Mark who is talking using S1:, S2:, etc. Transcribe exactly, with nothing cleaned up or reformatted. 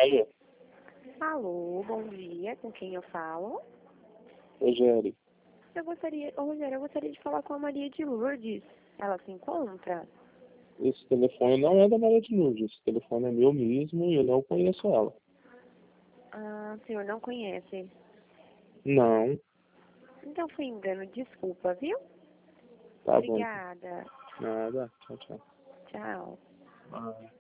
S1: Alô,
S2: Alô, bom dia, com quem eu falo?
S1: Rogério.
S2: Eu gostaria, ô, Rogério, eu gostaria de falar com a Maria de Lourdes. Ela se encontra?
S1: Esse telefone não é da Maria de Lourdes. Esse telefone é meu mesmo e eu não conheço ela.
S2: Ah, o senhor não conhece.
S1: Não,
S2: Então foi engano, desculpa, viu?
S1: tá bom.
S2: Obrigada.
S1: Nada. Tchau, tchau.
S2: Tchau.
S1: Ah.